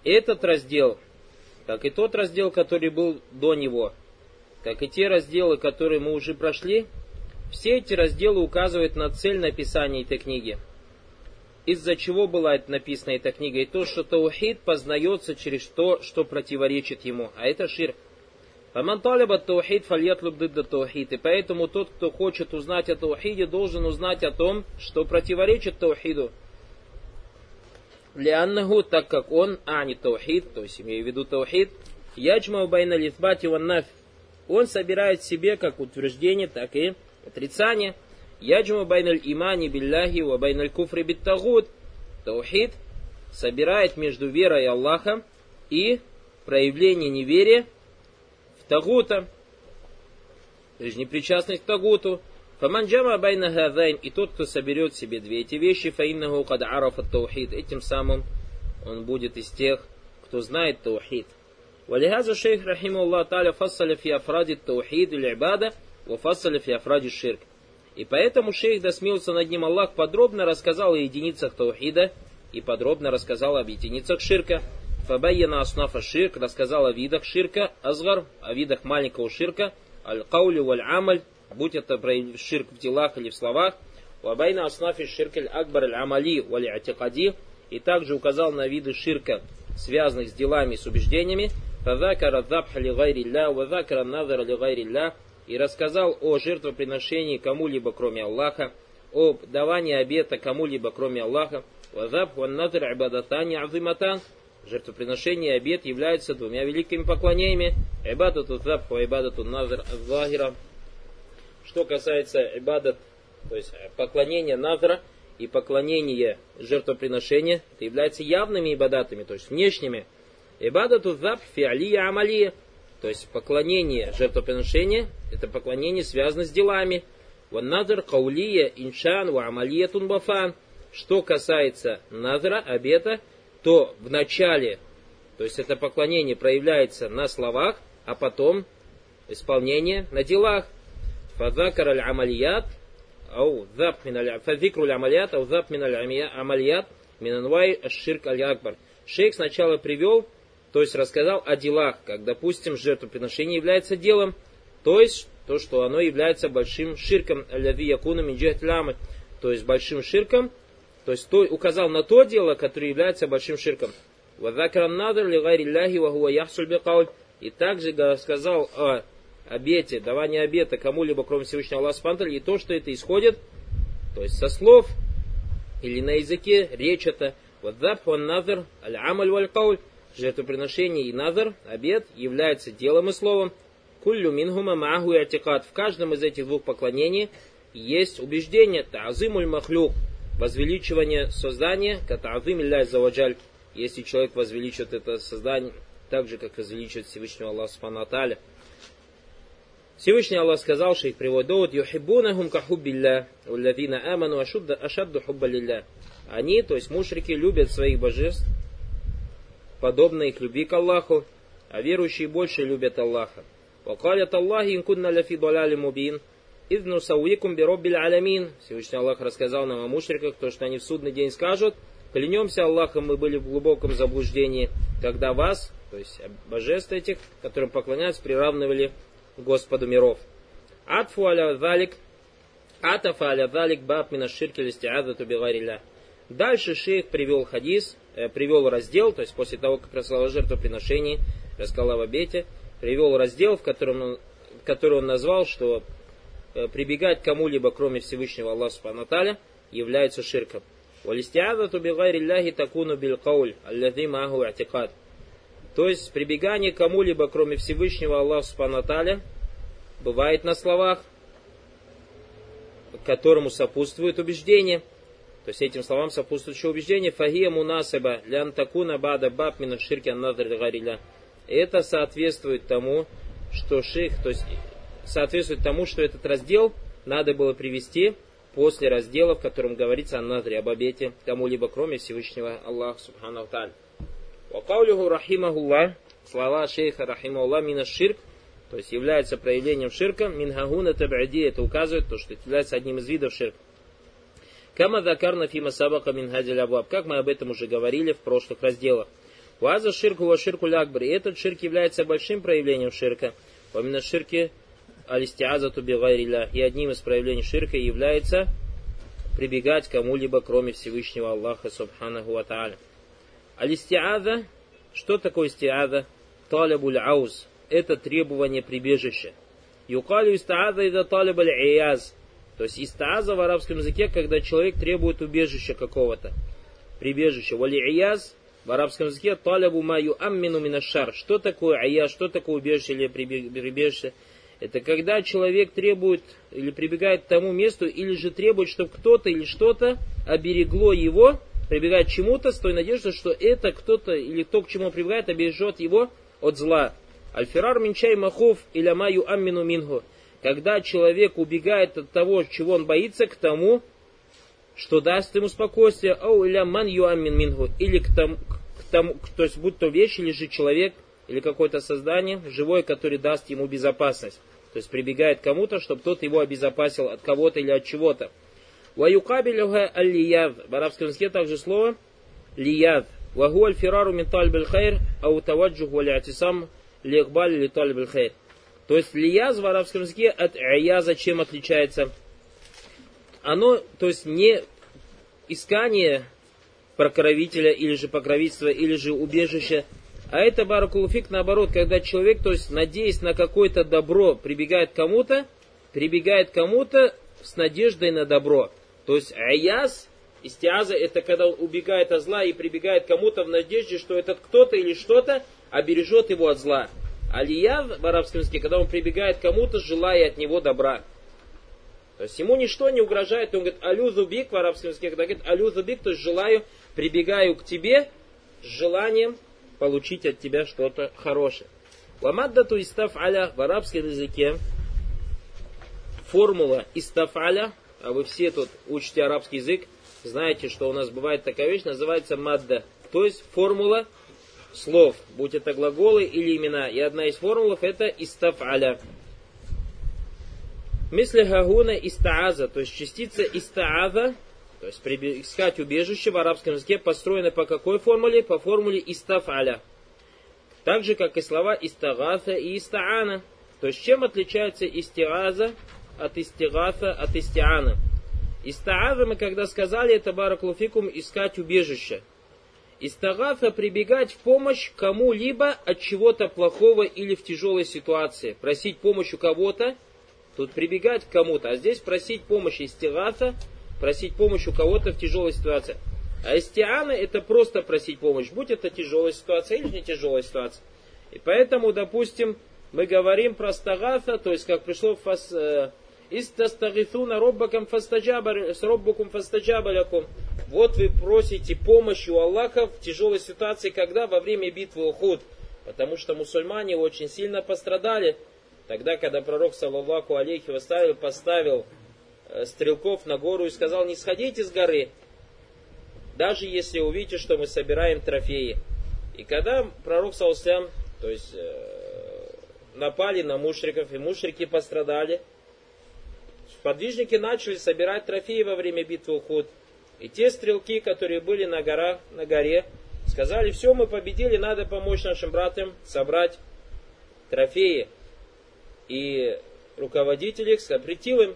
этот раздел, как и тот раздел, который был до него, как и те разделы, которые мы уже прошли, все эти разделы указывают на цель написания этой книги. Из-за чего была написана эта книга? И то, что таухид познается через то, что противоречит ему, а это ширк. «Фаман талиба таухид фальятлуб дидда таухид». И поэтому тот, кто хочет узнать о таухиде, должен узнать о том, что противоречит таухиду. «Лианнаху», так как он, а не таухид, то есть имею в виду таухид, «яджмау байна литбати ван нафь». Он собирает в себе как утверждение, так и отрицание. «Яджмау байна имани билляхи ва байна куфри биттагут». Таухид собирает между верой Аллаха и проявлением неверия тагута, то есть непричастность к тагуту. Фаман джама байна хазайн, и тот, кто соберет в себе две эти вещи, фаиннаху кад арафа таухид, этим самым он будет из тех, кто знает таухид. Валихаза шейх рахимахуллах та'аля фассаля фи афради таухид или ибада, ва фассаля фи афради ширк. И поэтому шейх, да смилуется над ним Аллах, подробно рассказал о единицах таухида и подробно рассказал об единицах ширка. Фабайяна аснафа ширк, рассказал о видах ширка, азгар, о видах маленького ширка, аль-каули валь-амаль, будь это ширк в делах или в словах, вабайна аснафи ширк аль-акбар аль-амали валь-атикади, и также указал на виды ширка, связанных с делами и с убеждениями, фазакара дзабха ли гайрилля, вазакара назара ли гайрилля, и рассказал о жертвоприношении кому-либо кроме Аллаха, о давании обета кому-либо кроме Аллаха, вазабх ван назар ибадатани азиматан. Жертвоприношение и обет являются двумя великими поклонениями. Ибадату забх ва ибадату назар аз-захира. Что касается ибадат, то есть поклонения назара и поклонения жертвоприношения, это являются явными ибадатами, то есть внешними. Ибадату забх фи'алия амалия, то есть поклонение жертвоприношения, это поклонение связано с делами. Ван назар каулия иншан ва амалия тунбафан. Что касается назара, обета, то в начале, то есть это поклонение проявляется на словах, а потом исполнение на делах. Фазакар аль-амалият, ау забх мин аль-фазикру аль-амалият, ау забх мин аль-амалият, мин анвай аш-ширк аль-акбар. Шейх сначала привел, то есть рассказал о делах, как, допустим, жертвоприношение является делом, то есть то, что оно является большим ширком, аль-лади якуна мин джихат лямы, то есть большим ширком, то есть указал на то дело, которое является большим ширком. И также рассказал о обете, давании обета кому-либо, кроме Всевышнего Аллаха Субхану, и то, что это исходит, то есть со слов, или на языке, речь это. Жертвоприношение и назар, обет, является делом и словом. В каждом из этих двух поклонений есть убеждение, та'азимуль махлюк, возвеличивание создания, ката'азим илля заваджаль, если человек возвеличит это создание, так же, как возвеличит Всевышнего Аллаха Субхану ва Тааля. Всевышний Аллах сказал, что их приводит довод, юхиббунахум кахуббилля, уллазина аману ашадду хубба лилля. Они, то есть мушрики, любят своих божеств, подобно их любви к Аллаху, а верующие больше любят Аллаха. Вакалят Аллахи инкунна лафи даляли мубин. Идну сауикум бироббиль алямин. Всевышний Аллах рассказал нам о мушриках, то, что они в судный день скажут: клянемся Аллахом, мы были в глубоком заблуждении, когда вас, то есть божеств этих, которым поклоняются, приравнивали к Господу миров. Атфу аля залик, атафа аля залик баб мина ширки листиазату бигарилля. Дальше шейх привел хадис, привел раздел, то есть после того, как рассказал о жертвоприношении, рассказал об обете, привел раздел, в который он назвал, что прибегать к кому-либо, кроме Всевышнего Аллаха Субхану ва Тааля, является ширком. Валистиазату бигайрилляхи такуну билкауль, аллази маху атикад. То есть прибегание к кому-либо, кроме Всевышнего Аллаха Субхану ва Тааля, бывает на словах, которому сопутствует убеждение. То есть этим словам сопутствует еще убеждение. Фахия мунасаба лян такуна бада баб мина ширки анназар гариля. Это соответствует тому, что шейх, то есть соответствует тому, что этот раздел надо было привести после раздела, в котором говорится о назре, об обете кому-либо, кроме Всевышнего Аллаха Субхану ва Тааля. Вакаулюху рахимахуллах, слова шейха рахимахуллах, мина ширк, то есть является проявлением ширка, минхагуна таб'ади, это указывает, то, что это является одним из видов ширка. Кама закарна фима сабака мин хадиль абуаб, как мы об этом уже говорили в прошлых разделах. Ваза ширку ва ширку лякбар. И этот ширк является большим проявлением ширка. Помимо ширки алистиазату бигайрилля. И одним из проявлений ширка является прибегать к кому-либо, кроме Всевышнего Аллаха субханаху ва тааля. Алистиаза. Что такое истиаза? Талабуль ауз. Это требование прибежища. Юкалю истааза иза талабуль ияз. То есть истааза в арабском языке, когда человек требует убежища какого-то. Прибежище. Вали ияз в арабском языке талабу маю аммину минашар. Что такое аяз, что такое убежище или прибежище? Это когда человек требует или прибегает к тому месту, или же требует, чтобы кто-то или что-то оберегло его, прибегает к чему-то с той надеждой, что это кто-то или то, к чему он прибегает, обережет его от зла. Аль-фирар минчай махуф иля маю аммину минху. Когда человек убегает от того, чего он боится, к тому, что даст ему спокойствие, ау иля ман ю аммин минху, или к тому, то есть будь то вещь, или же человек, или какое-то создание живое, которое даст ему безопасность. То есть прибегает к кому-то, чтобы тот его обезопасил от кого-то или от чего-то. Ваюкабилюха аль-лияв. В арабском языке также слово лияв. Вагу аль-фирару мин тальбиль хайр, ау таваджух валя-атисам лихбаль ли тальбиль хайр. То есть лияз в арабском языке от аяза чем отличается? Оно, то есть не искание покровителя, или же покровительства, или же убежище, а это баракулуфик наоборот, когда человек, то есть надеясь на какое-то добро, прибегает к кому-то с надеждой на добро. То есть аяз, истиаза, это когда он убегает от зла и прибегает к кому-то в надежде, что этот кто-то или что-то обережет его от зла. Алияв в арабском языке, когда он прибегает к кому-то, желая от него добра. То есть ему ничто не угрожает, он говорит алюзубик в арабском языке, когда говорит алюзубик, то есть желаю, прибегаю к тебе с желанием получить от тебя что-то хорошее. Ламаддату истаф'аля в арабском языке формула истаф'аля, а вы все тут учите арабский язык, знаете, что у нас бывает такая вещь, называется мадда, то есть формула слов, будь это глаголы или имена. И одна из формул это истаф'аля. Мисли хагуна истааза, то есть частица истааза, то есть искать убежище в арабском языке построена по какой формуле? По формуле истаф'аля. Так же, как и слова истагафа и истаана. То есть чем отличается истиаза от истигафа от истиана? Истааза мы когда сказали, это баракулуфикум искать убежище. Истагафа прибегать в помощь кому-либо от чего-то плохого или в тяжелой ситуации. Просить помощь у кого-то, тут прибегать к кому-то, а здесь просить помощь истигафа, просить помощь у кого-то в тяжелой ситуации. А истиана это просто просить помощь, будь это тяжелая ситуация или не тяжелая ситуация. И поэтому, допустим, мы говорим про стагафа, то есть как пришло в «Истастагифуна роббакам фастаджаба лякум». Вот вы просите помощи у Аллаха в тяжелой ситуации, когда? Во время битвы Ухуд. Потому что мусульмане очень сильно пострадали. Тогда, когда пророк, саллаллаху алейхи вассалям, поставил стрелков на гору и сказал: не сходите с горы, даже если увидите, что мы собираем трофеи. И когда пророк, саллаллаху алейхи вассалям, то есть напали на мушриков, и мушрики пострадали, подвижники начали собирать трофеи во время битвы Ухуд. И те стрелки, которые были на горе, сказали: все, мы победили, надо помочь нашим братьям собрать трофеи. И руководитель их запретил им,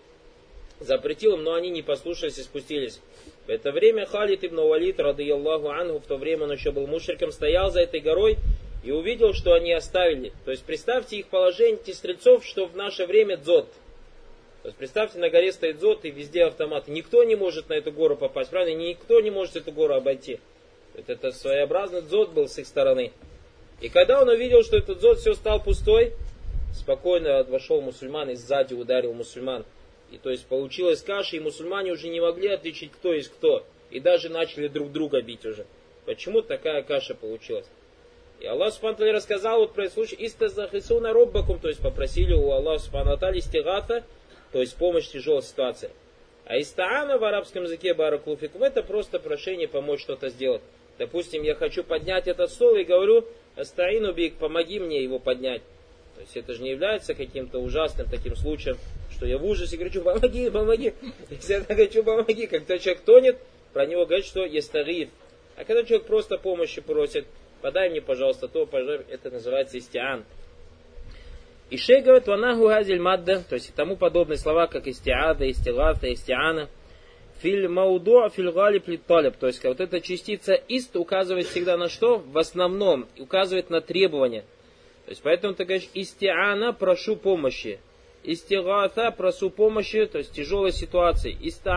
но они не послушались и спустились. В это время Халид ибн Валид, радийаллаху анху, в то время он еще был мушриком, стоял за этой горой и увидел, что они оставили. То есть представьте их положение, этих стрельцов, что в наше время дзот. То есть представьте, на горе стоит дзот и везде автоматы. Никто не может на эту гору попасть, правда? Никто не может эту гору обойти. Это своеобразный дзот был с их стороны. И когда он увидел, что этот дзот все стал пустой, спокойно вошел мусульман и сзади ударил мусульман. И то есть получилась каша, и мусульмане уже не могли отличить, кто есть кто. И даже начали друг друга бить уже. Почему такая каша получилась? И Аллах Субхану ва Тааля рассказал вот про этот случай. «Истазахисуна роббакум», то есть попросили у Аллаха Субхану ва Тааля истигафа, то есть помощь в тяжелой ситуации. А истаана в арабском языке баракулуфикум это просто прошение помочь что-то сделать. Допустим, я хочу поднять этот стол и говорю: астаину бик, помоги мне его поднять. То есть это же не является каким-то ужасным таким случаем, что я в ужасе кричу: помоги, помоги. Если я хочу помоги, когда человек тонет, про него говорят, что естариф. А когда человек просто помощи просит, подай мне, пожалуйста, то, пожалуйста, это называется истиан. И шейх говорит, ванаху газель мадда, то есть и тому подобные слова, как истиада, истилафа, истиана. Филь мауду, филь галиб, литталиб. То есть вот эта частица ист указывает всегда на что? В основном указывает на требование. То есть поэтому ты говоришь истиана, прошу помощи. Истигафа, прошу помощи, то есть тяжелой ситуации.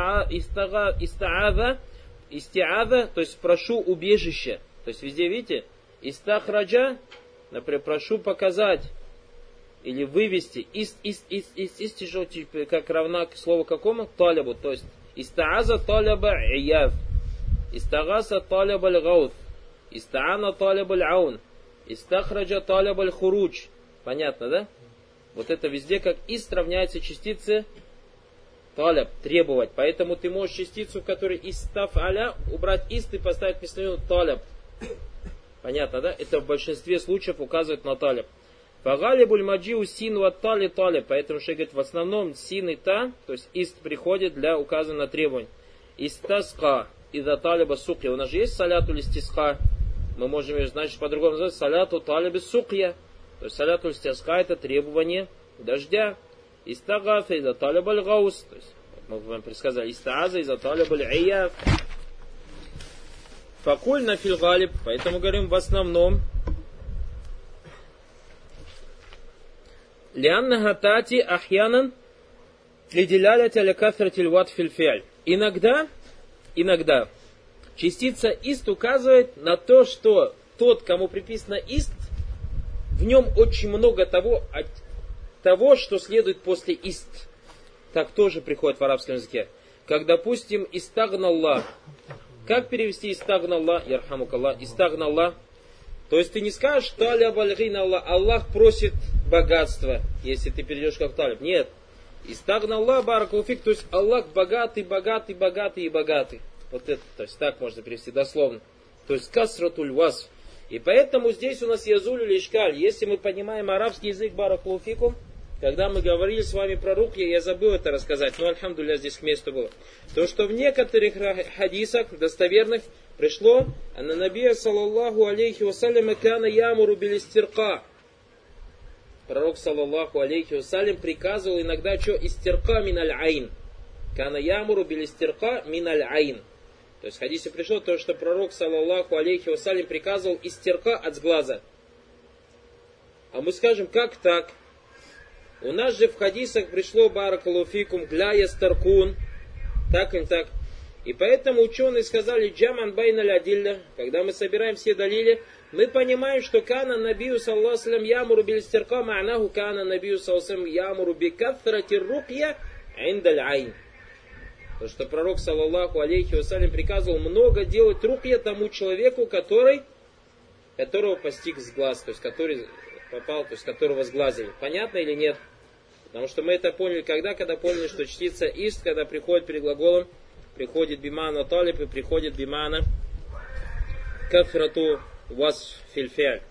Истиаза, то есть прошу убежище. То есть везде, видите, истахраджа, например, прошу показать или вывести. Тяжело, как равна к слову какому? Талябу, то есть истааза таляба ияв, истагаса таляба лгаут, истаана таляба лаун, истахраджа таляба лхуруч. Понятно, да? Вот это везде как ист равняется частице таляб, требовать. Поэтому ты можешь частицу, в которой истаф аля, убрать ист и поставить вместо нее таляб. Понятно, да? Это в большинстве случаев указывает на таляб. Фагалибуль маджиу син ва тали таляб. Поэтому шейх говорит, в основном син и та, то есть ист приходит для указа на требование. Истаска из-за талиба сукья. У нас же есть саляту листиска. Мы можем ее, значит, по-другому назвать саляту талиби сукья. То есть саляту листиска это требование дождя. Истагафа из-за талиба лгаус. То есть, мы вам предсказали, истааза из-за талиба л'ияв. Факуль на фильгалиб. Поэтому говорим в основном. Лианна гатати ахьянан лидиляляти алякафратиль ват фильфиаль. Иногда частица ист указывает на то, что тот, кому приписано ист, в нем очень много того, что следует после ист. Так тоже приходит в арабском языке. Как, допустим, истагналлах. Как перевести истагналлах? Ярхамукаллах. Истагналлах. То есть ты не скажешь, таляб аль-гина Аллах, Аллах просит богатства, если ты перейдешь как таляб. Нет. Истагналлах баракулфик, то есть Аллах богатый, богатый, богатый и богатый. Вот это, то есть так можно перевести дословно. То есть касратуль вас. И поэтому здесь у нас язулю лишкаль. Если мы понимаем арабский язык баракулфикум, когда мы говорили с вами про рукья, я забыл это рассказать, но альхамдулилля здесь к месту было. То, что в некоторых хадисах достоверных пришло, анна набия саллаллаху алейхи вассалям кана ямуру билистирка. Пророк саллаллаху алейхи вассалям приказывал иногда что? Истирка миналь айн. Кана ямуру билистирка миналь айн. То есть в хадисе пришло то, что пророк саллаллаху алейхи вассалям приказывал истирка от глаза. А мы скажем, как так? У нас же в хадисах пришло баракалуфикум гля ястаркун. Так и так. И поэтому ученые сказали джаман байна лядилля. Когда мы собираем все далили, мы понимаем, что кана набию саллаху салям ямуру билистирка ма'наху кана набию саллаху салям ямуру бикафрати рукья индаль айн. То, что пророк саллаллаху алейхи вассалям приказывал много делать рукья тому человеку, которого постиг с глаз, то есть который попал, то есть которого сглазили. Понятно или нет? Потому что мы это поняли когда поняли, что частица ист, когда приходит перед глаголом, приходит бимана талиб и приходит бимана кафрату вас фильфиаль.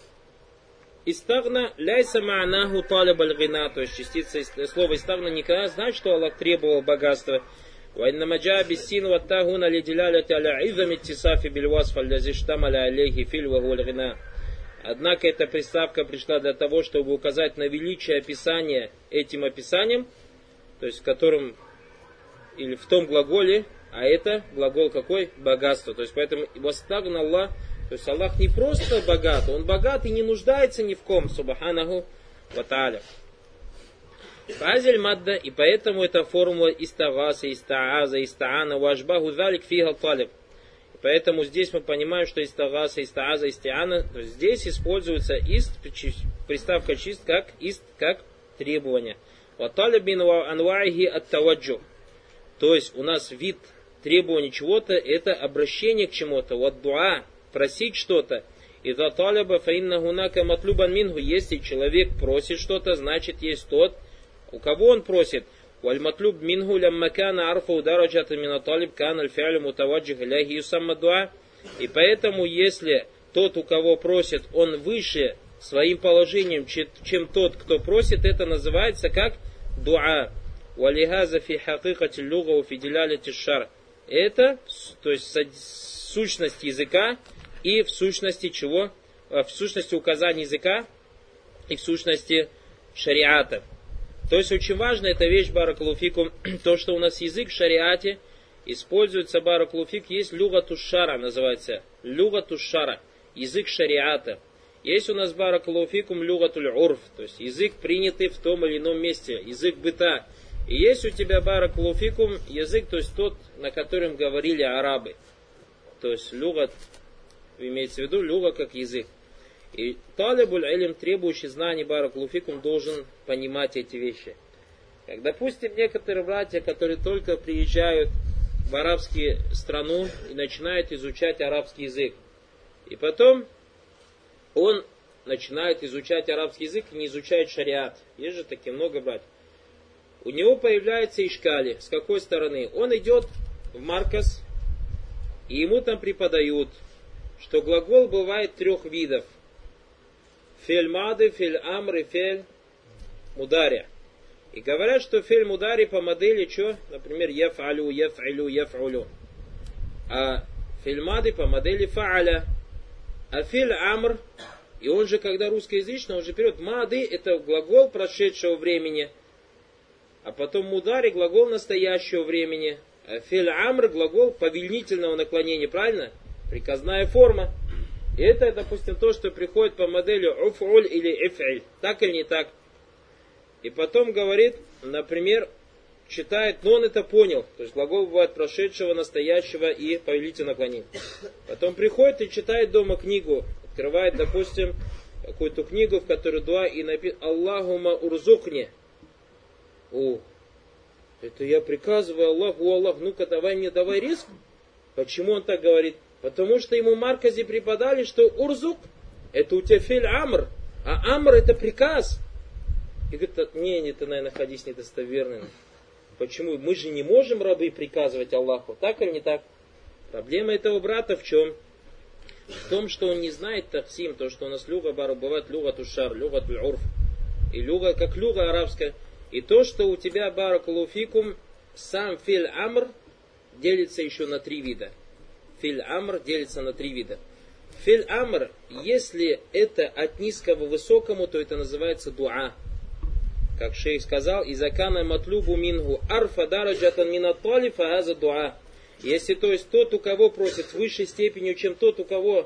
Истагна ляйса ма'наху талиб аль-гина, то есть частица слова истагна никогда значит, что Аллах требовал богатства. وإنما جاء بالسين والتاء هنا لدلالة على عظم اتصاف بالوصف الذي اشتمل عليه فعل وهو الغنى. Однако эта приставка пришла для того, чтобы указать на величие описания этим описанием, то есть в котором, или в том глаголе, а это глагол какой? Богатство. То есть поэтому вастагна Аллах, то есть Аллах не просто богат, Он богат и не нуждается ни в ком, субханаху ва тааля. Фазиль мадда, и поэтому эта формула истагаса, истааза, истаана, важбаху залик фига талиб. Поэтому здесь мы понимаем, что истагаса, истааза, истиана, то есть здесь используется ист, приставка чист, как ист, как требование. Ваталибин ва анваихи ат-таваджух. То есть у нас вид требования чего-то, это обращение к чему-то. Вот дуа, просить что-то. И за талиба фаинна гунака матлюбан мингу. Если человек просит что-то, значит есть тот, у кого он просит. والمطلوب منه لما كان عرفه درجة من الطالب كان الفعل متوجه إليه يسمى دعاء. И поэтому, если тот, у кого просит, он выше своим положением, чем тот, кто просит, это называется как дуа. وَلِهَذَا فِي حَقِيقَةِ اللُّغَةِ وَفِي دِلَالَةِ الشَّرْعِ. Это, то есть сущность языка и в сущности чего? В сущности указания языка и в сущности шариата. То есть очень важно, эта вещь, баракаллаху фикум, то, что у нас язык в шариате используется, баракаллаху фик, есть люгату шара, называется, люгату шара, язык шариата. Есть у нас, баракаллаху фикум, люгатуль урф, то есть язык, принятый в том или ином месте, язык быта. И есть у тебя, баракаллаху фикум, язык, то есть тот, на котором говорили арабы. То есть люгат, имеется в виду, люга как язык. И талибуль илм, требующий знаний, баракаллаху фикум, должен понимать эти вещи. Как, допустим, некоторые братья, которые только приезжают в арабскую страну и начинают изучать арабский язык. И потом он начинает изучать арабский язык и не изучает шариат. Есть же такие много братьев. У него появляется ишкали. С какой стороны? Он идет в марказ, и ему там преподают, что глагол бывает 3 видов. Фель мады, фель амр и фель мудари. И говорят, что фель мудари по модели что? Например, яф'алю, яф'алю, яф'алю. А фель мады по модели фа'аля. А фель амр, и он же, когда русскоязычный, он же берет мады, это глагол прошедшего времени. А потом мудари, глагол настоящего времени. А фель амр, глагол повелительного наклонения, правильно? Приказная форма. И это, допустим, то, что приходит по модели уф'уль или иф'иль. Так или не так? И потом говорит, например, читает, но он это понял. То есть глагол бывает прошедшего, настоящего и повелительного наклонения. Потом приходит и читает дома книгу. Открывает, допустим, какую-то книгу, в которой дуа, и написано «Аллахума урзукни». О, это я приказываю Аллаху, Аллах, ну-ка давай риск. Почему он так говорит? Потому что ему в марказе преподали, что урзук, это у тебя фель амр, а амр это приказ. И говорит, не, это, наверное, хадис недостоверный. Почему? Мы же не можем рабы приказывать Аллаху, так или не так? Проблема этого брата в чем? В том, что он не знает таксим, то, что у нас люга бару бывает люга тушар, люга туль-урф. И люга, как люга арабская. И то, что у тебя, баракаллаху фикум, сам филь амр делится еще на 3 вида. Филь амр делится на 3 вида. Филь амр, если это от низкого к высокому, то это называется дуа. Как шейх сказал, «Изакана матлубу мингу арфа дараджатан минаттали фааза дуа». Если, то есть, тот, у кого просит высшей степенью, чем тот,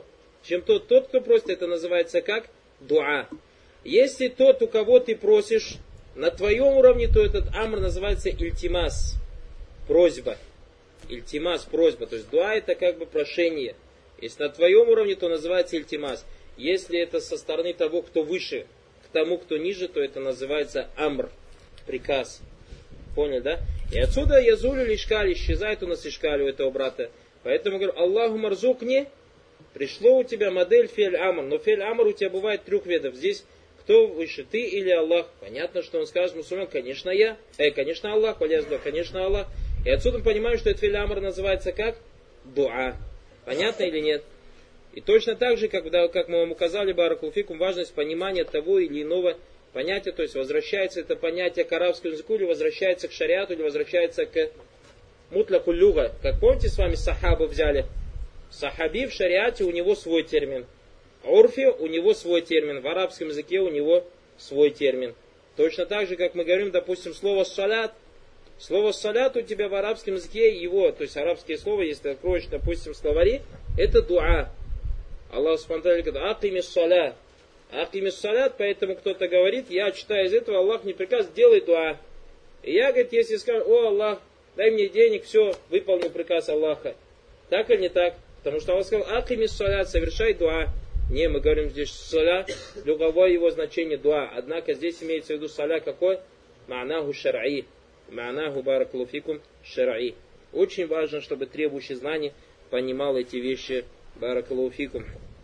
кто просит, это называется как дуа. Если тот, у кого ты просишь, на твоем уровне, то этот амр называется ильтимас, просьба. Ильтимас, просьба. То есть дуа это как бы прошение. Если на твоем уровне, то называется ильтимас. Если это со стороны того, кто выше, к тому, кто ниже, то это называется амр, приказ. Понял, да? И отсюда язулю лишкаль, исчезает у нас ишкаль у этого брата. Поэтому говорю, Аллаху марзукни, пришло у тебя модель фель амр. Но фель амр у тебя бывает 3 видов. Здесь кто выше, ты или Аллах? Понятно, что он скажет мусульман, конечно я. Конечно Аллах, конечно Аллах. И отсюда мы понимаем, что этот фель амр называется как дуа. Понятно или нет? И точно так же, как мы вам указали, баракаллаху фикум, важность понимания того или иного понятия, то есть возвращается это понятие к арабскому языку, или возвращается к шариату, или возвращается к мутляку люга. Как помните, с вами сахабу взяли? Сахаби в шариате у него свой термин. Урфи у него свой термин. В арабском языке у него свой термин. Точно так же, как мы говорим, допустим, слово салят. Слово салят у тебя в арабском языке его, то есть арабские слова, если откроешь, допустим, словари, это дуа. Аллах субхану ва тааля говорит, акимис салят. Акимис салят, поэтому кто-то говорит, я читаю из этого, Аллах мне приказ, делай дуа. И я, говорит, если скажу, о Аллах, дай мне денег, все, выполню приказ Аллаха. Так или не так? Потому что Аллах сказал, акимис салят, совершай дуа. Не, мы говорим здесь саля, люговое его значение дуа. Однако здесь имеется в виду саля какой? Ма'наху шар'и. Ма'наху баракаллаху фикум шар'и. Очень важно, чтобы требующий знаний понимал эти вещи. Баракаллаху фикум.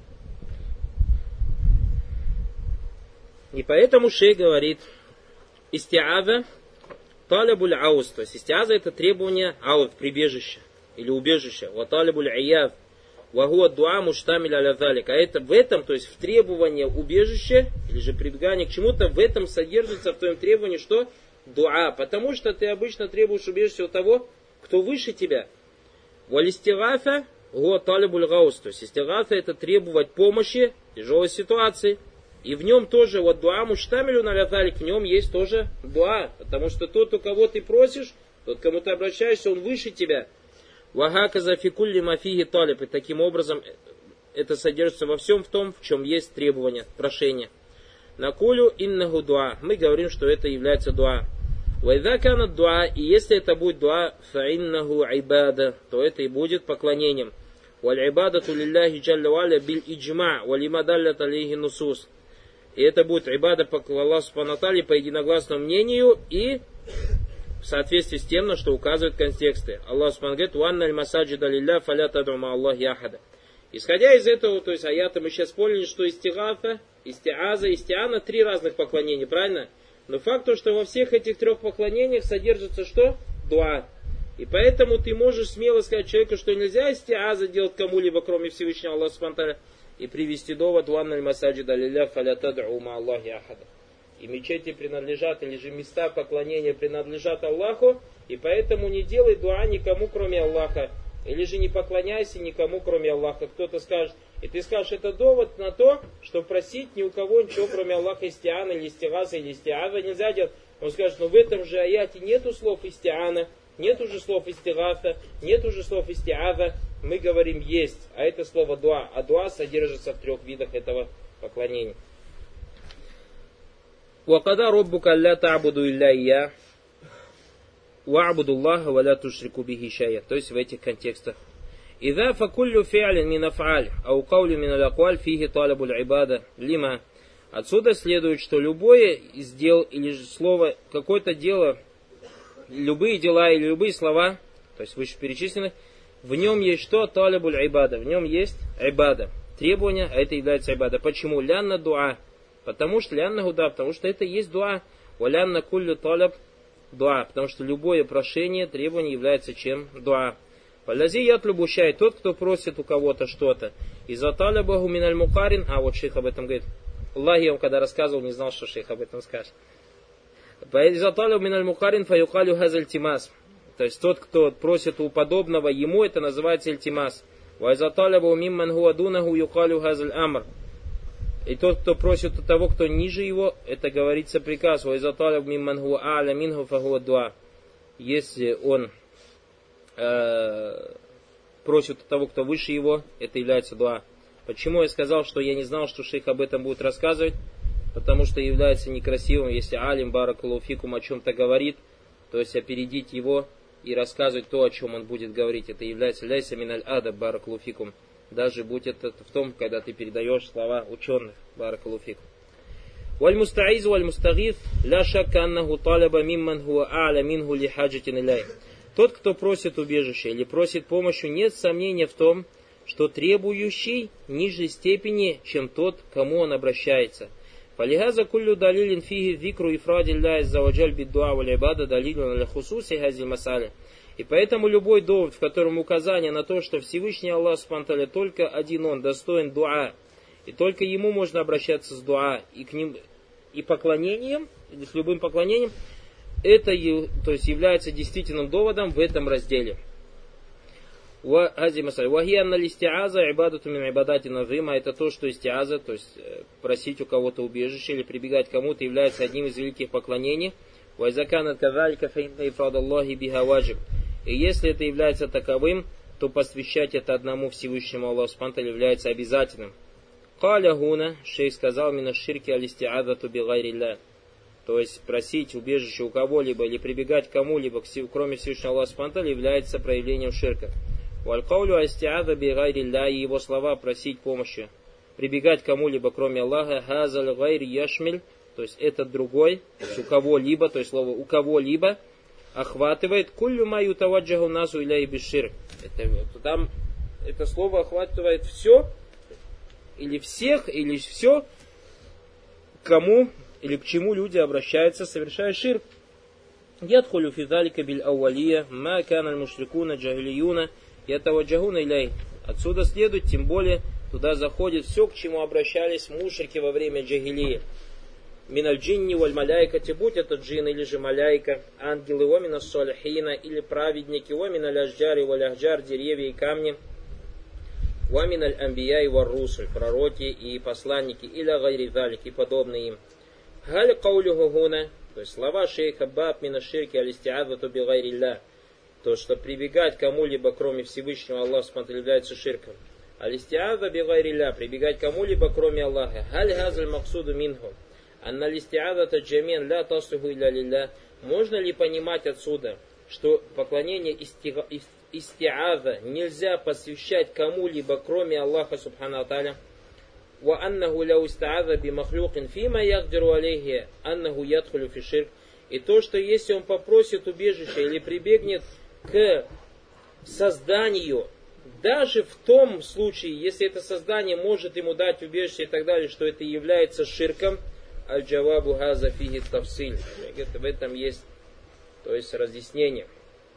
И поэтому шейх говорит, истиаза талабуль ауз. То есть истиаза это требование ауз, прибежища или убежища. Ва талабуль ияз. Вагуа дуа муштамиль аля залик. А это в этом, то есть в требовании убежища, или же прибегание к чему-то, в этом содержится в твоем требовании что? Дуа. Потому что ты обычно требуешь убежища у того, кто выше тебя. Валистигафа го талибуль гаус. То есть истигата это требовать помощи в тяжелой ситуации. И в нем тоже, вот дуа муштамилю наляталик, в нем есть тоже дуа. Потому что тот, у кого ты просишь, тот, к кому ты обращаешься, он выше тебя. Вагака зафикулли мафиги талиб. И таким образом это содержится во всем в том, в чем есть требование, прошение. Накулю иннаху дуа. Мы говорим, что это является дуа. Вайда канат дуа. И если это будет дуа, фаиннаху айбада, то это и будет поклонением. Валь айбадату лилляхи джалля валя биль иджма, валима даллят алейхи нусус. И это будет айбада по Аллаху субхану ва тааля по единогласному мнению и в соответствии с тем, на что указывают контексты. Аллах субхану говорит: «Ванна аль-масаджида лилля фаля тад'у ма Аллахи ахада». Исходя из этого, то есть аята, мы сейчас поняли, что истигафа, истиаза, истиана — 3 разных поклонения, правильно? Но факт то, что во всех этих 3 поклонениях содержится что? Дуа. И поэтому ты можешь смело сказать человеку, что нельзя истиаза делать кому-либо, кроме Всевышнего Аллаха субхану ва тааля, и привести довод: «Ванна аль-масаджида лилля фаля тад'у ма Аллахи ахада». И мечети принадлежат, или же места поклонения принадлежат Аллаху, и поэтому не делай дуа никому, кроме Аллаха. Или же не поклоняйся никому, кроме Аллаха. Кто-то скажет, и ты скажешь, это довод на то, что просить ни у кого ничего, кроме Аллаха, истиана, или истигаса, или истиаза нельзя делать. Он скажет, но в этом же аяте нету слов истиана, нету же слов истигаса, нету же слов истиаза. Мы говорим, есть, а это слово дуа. А дуа содержится в 3 видах этого поклонения. وَقَدَا رَبُّكَ أَلَّا تَعْبُدُوا إِلَّا إِيَّاهُ وَاعْبُدُوا اللَّهَ وَلَا تُشْرِكُوا بِهِ شَيْئًا. То есть в этих контекстах. إِذَا فَكُلُّ فِعْلٍ مِنْ أَفْعَالٍ أَوْ قَوْلٍ مِنَ الْأَقْوَالِ فِيهِ طَالِبُ الْعِبَادَةِ لِمَا. Отсюда следует, что любое из дел или слово, какое-то дело, любые дела или любые слова, то есть вышеперечисленных, в нем есть что? Талибуль айбада. В нем есть айбада. Требование, а это является айбада. Почему? Лянна дуа. Потому что лянна гуда, потому что это есть дуа. Валянна куллю талаб дуа. Потому что любое прошение, требование является чем? Дуа. Палязи ятлюбущай, тот, кто просит у кого-то что-то. Иза талабаху миналь мукарин, а вот шейх об этом говорит. Аллах, я вам когда рассказывал, не знал, что шейх об этом скажет. Иза талабаху миналь мукарин фаюкалю хазаль тимас. То есть тот, кто просит у подобного, ему это называется ильтимас. Вайза талабаху мимман хуадунаху юкалю хазаль амр. И тот, кто просит у того, кто ниже его, это говорится приказ. Если он просит у того, кто выше его, это является дуа. Почему я сказал, что я не знал, что шейх об этом будет рассказывать? Потому что является некрасивым, если алим баракаллаху фикум о чем-то говорит, то есть опередить его и рассказывать то, о чем он будет говорить. Это является ляйса миналь адаб баракаллаху фикум. Даже будь это в том, когда ты передаешь слова ученых. Баракаллаху фикум. Валь мустаиз валь мустагиф ля шакка аннаху талаба мимман хуа а'ля минху ли хаджатин илай. Тот, кто просит убежища или просит помощи, нет сомнения в том, что требующий ниже степени, чем тот, к кому он обращается. Фалихаза куллю далилин фиги викру ифради ля иззаваджаль биддуа валь ибада далилин аля хусуси хазиль масаля. И поэтому любой довод, в котором указание на то, что Всевышний Аллах субхану ва тааля только один Он достоин дуа, и только Ему можно обращаться с дуа, и к ним, и поклонением, или с любым поклонением, это то есть, является действительным доводом в этом разделе. Это то, что истиаза, то есть просить у кого-то убежище или прибегать к кому-то, является одним из великих поклонений. И если это является таковым, то посвящать это одному Всевышнему Аллаху субхану ва тааля является обязательным. Каля гуна, шейх сказал, мина ширки алистиазату бигайрилля. То есть просить убежище у кого-либо или прибегать к кому-либо, кроме Всевышнего Аллаха субхану ва тааля, является проявлением ширка. Валькаулю алистиаза бигайрилля, и его слова просить помощи, прибегать к кому-либо, кроме Аллаха, хазаль гайр яшмиль, то есть этот другой, то есть у кого-либо, то есть слово у кого-либо, охватывает куллю маю таваджаху насу иляй биширк. Там это слово охватывает все, или всех, или все, к кому или к чему люди обращаются, совершая ширк. Ядхулю фи залика биль ауалия, ма кана аль-мушрикуна джахилиюна, ятаваджахуна иляй. Отсюда следует, тем более, туда заходит все, к чему обращались мушрики во время джахилии. Миналь джинни валь маляйкати, будь это джин или же маляйка, ангелы, вамина салихина или праведники, вамина ляжджари валь ахджар, деревья и камни, Вамин аль-амбия и вар-русуль, пророки и посланники, иля гайри залик, и подобные им. Галь каулюху гуна, то есть слова шейха баб мина ширки алистиадвату би гайрилля, то, что прибегать к кому-либо, кроме Всевышнего Аллаха, является ширком. Алистиадва би гайрилля, прибегать к кому-либо, кроме Аллаха. Галь газаль максуду минху. Анна алистиадвата джамин ля таслуху илля лилля. Можно ли понимать отсюда, что поклонение истиаза нельзя посвящать кому-либо, кроме Аллаха субхану тааля? Ва аннаху ля истиаза би махлюкин фима яхдиру алейхи аннаху ядхулю фи ширк. И то, что если он попросит убежища или прибегнет к созданию, даже в том случае, если это создание может ему дать убежище и так далее, что это является ширком, аль-джавабу газа фиги тавсиль. В этом есть, то есть, разъяснение.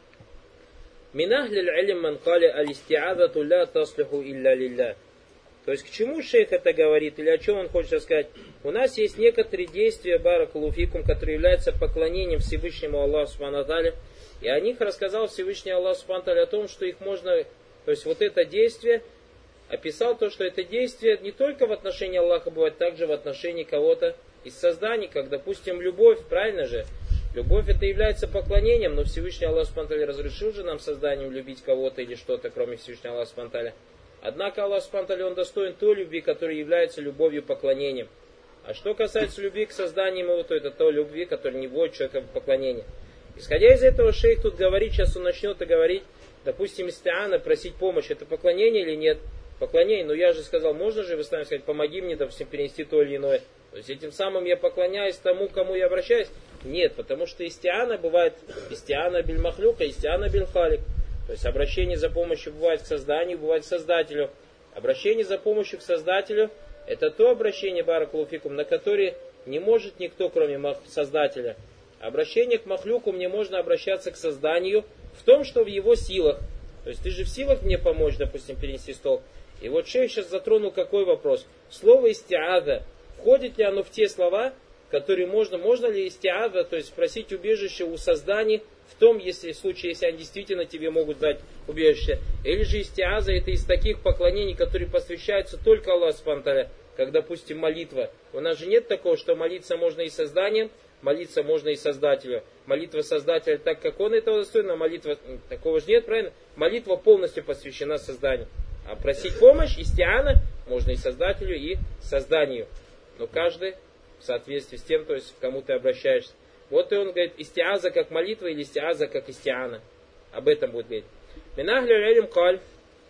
Минахлиль илм ман кали алистиазату ля таслиху илля лилля. То есть, к чему шейх это говорит, или о чем он хочет сказать? У нас есть некоторые действия, баракалуфикум, которые являются поклонением Всевышнему Аллаху субхану тааля. И о них рассказал Всевышний Аллах субхану тааля о том, что их можно, то есть, вот это действие, описал то, что это действие не только в отношении Аллаха бывает, также в отношении кого-то из созданий, как, допустим, любовь, правильно же? Любовь это является поклонением, но Всевышний Аллах субхану тааля разрешил же нам созданием любить кого-то или что-то, кроме Всевышнего Аллаха субхану тааля. Однако Аллах субхану тааля, он достоин той любви, которая является любовью поклонением. А что касается любви к созданию его, то это той любви, которая не вводит человека в поклонение. Исходя из этого, шейх тут говорит, сейчас он начнет говорить, допустим, истиана, просить помощь, это поклонение или нет? Поклонение, но я же сказал, можно же вы с нами сказать, помоги мне, допустим, перенести то или иное. То есть этим самым я поклоняюсь тому, кому я обращаюсь? Нет, потому что истиана бывает истиана биль махлюка, истиана биль халик. То есть обращение за помощью бывает к созданию, бывает к создателю. Обращение за помощью к создателю — это то обращение, баракалуфикум, на которое не может никто, кроме создателя. Обращение к махлюку мне можно обращаться к созданию в том, что в его силах. То есть ты же в силах мне помочь, допустим, перенести стол. И вот шейх сейчас затронул какой вопрос. Слово истиаза, входит ли оно в те слова, которые можно ли истиаза, то есть просить убежище у созданий, в том, если в случае, если они действительно тебе могут дать убежище. Или же истиаза это из таких поклонений, которые посвящаются только Аллаху субхану тааля, как, допустим, молитва. У нас же нет такого, что молиться можно и созданием, молиться можно и создателю. Молитва создателя так, как он этого достоин, а молитва такого же нет, правильно? Молитва полностью посвящена созданию. А просить помощь, истиана, можно и создателю, и созданию. Но каждый в соответствии с тем, то есть к кому ты обращаешься. Вот и он говорит, истиаза как молитва или истиаза как истиана. Об этом будет говорить. Минахлю илм каль.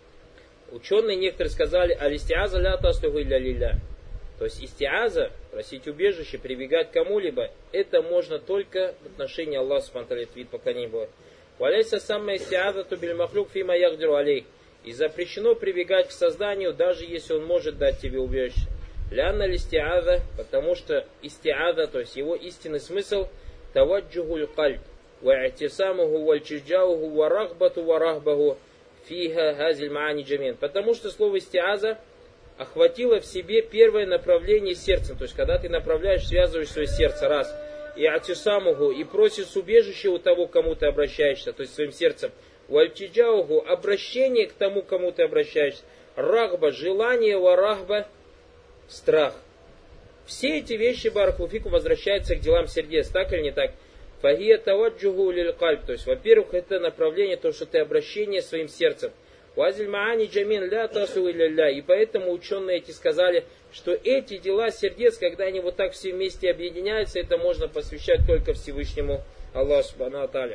Ученые некоторые сказали, алистиаза ля таслуху илля лилля. То есть истиаза, просить убежище, прибегать к кому-либо, это можно только в отношении Аллаха субхану тааля, вид поклонения бывает. Валяйся самая истиаза ту биль махлюк фима яхдиру алейх. И запрещено прибегать к созданию, даже если он может дать тебе убежище. Лянна листиаза, потому что истиаза, то есть его истинный смысл, таваджухуль кальб, ва атисамуху вальчиджауху ва рахбату ва рахбаху фиха газиль маани джамин. Потому что слово истиаза охватило в себе первое направление сердцем, то есть когда ты направляешь, связываешь свое сердце, раз, и атисамуху, и просишь убежище у того, к кому ты обращаешься, то есть своим сердцем, вальчиджауху, обращение к тому, к кому ты обращаешься, рахба, желание, ва рахба, страх. Все эти вещи, баракалуфику, возвращаются к делам сердец, так или не так? Фахия таваджуху лиль кальб, то есть, во-первых, это направление, то, что ты обращение своим сердцем. Вазиль маани джамин ля тасу илля. И поэтому ученые эти сказали, что эти дела сердец, когда они вот так все вместе объединяются, это можно посвящать только Всевышнему Аллаху субхану тааля.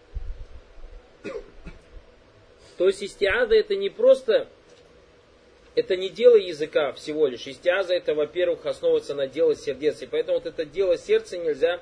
То есть истиаза это не просто, это не дело языка всего лишь. Истиаза это, во-первых, основывается на дело сердец. И поэтому вот это дело сердца нельзя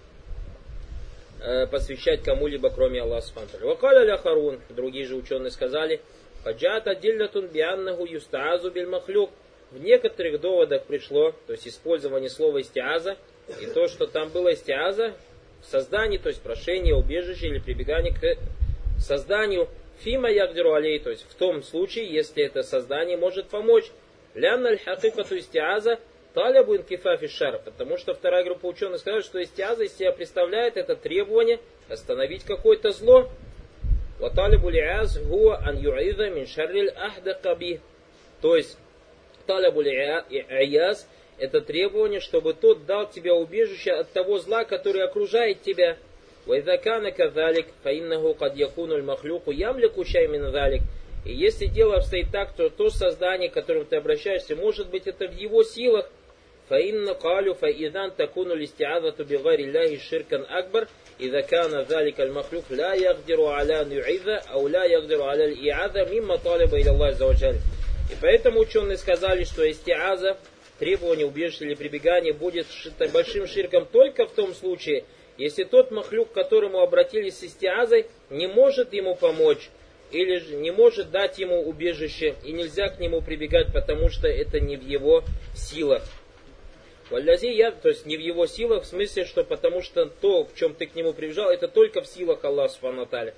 посвящать кому-либо, кроме Аллаха субхану тааля. Вакаля ля харун, другие же ученые сказали, хаджат адиллятун бианнаху юстаазу биль махлюк. В некоторых доводах пришло, то есть использование слова истиаза, и то, что там было истиаза в создании, то есть прошение, убежище или прибегание к созданию, фима ягдиру алей, то есть в том случае, если это создание может помочь. Лянна аль-хакикату истиаза талябу инкифафи шар, потому что вторая группа ученых сказала, что истиаза из себя представляет это требование остановить какое-то зло. Ва талябу лиаз хуа ан ю'идha мин шарриль ахдака би. То есть, талябуль аяз – это требование, чтобы тот дал тебе убежище от того зла, который окружает тебя. وَإِذَا كَانَ كَذَلِكَ فَإِنَّهُ قَدْ يَكُونُ الْمَخْلُوقُ يَمْلِكُ شَيْءًا مِنْ ذَلِكَ. И если дело обстоит так, то то создание, к которому ты обращаешься, может быть, это в его силах. فَإِنَّ قَالُوا فَإِذَا تَكُونُ الْإِسْتِعَاذَةُ بِغَيْرِ اللَّهِ شِرْكًا أَكْبَرَ إِذَا كَانَ ذَلِكَ الْمَخْلُوقُ لَا يَقْدِرُ عَلَى أَنْ يُعِيذَ أَوْ لَا يَقْدِرُ عَلَى الْإِعَاذَةِ مِمَّا طَالَبَ إِلَى اللَّهِ عَزَّ وَجَلَّ. И поэтому ученые сказали, что истиаза, требование убежища или прибегания, будет большим ширком только в том случае, если тот махлюк, к которому обратились с истиазой, не может ему помочь, или же не может дать ему убежище, и нельзя к нему прибегать, потому что это не в его силах. То есть не в его силах, в смысле, что потому что то, в чем ты к нему прибежал, это только в силах Аллаха субхану ва тааля.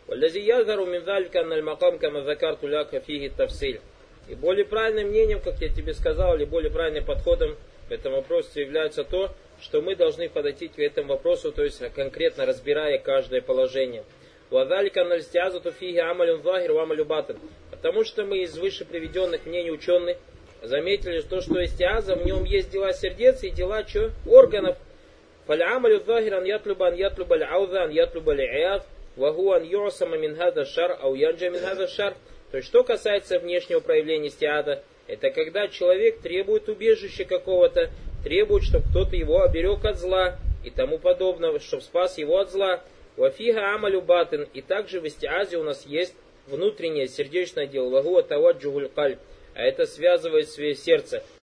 И более правильным мнением, как я тебе сказал, или более правильным подходом в этом вопросе является то, что мы должны подойти к этому вопросу, то есть конкретно разбирая каждое положение. Потому что мы из выше приведенных мнений ученых заметили то, что истиаза, в нем есть дела сердец и дела органов. То есть, что касается внешнего проявления истиаза, это когда человек требует убежища какого-то, требует, чтобы кто-то его оберег от зла и тому подобного, чтобы спас его от зла. Вафига амалю батин. И также в истиазе у нас есть внутреннее сердечное дело. Вагуа таваджухуль кальб. А это связывает свое сердце.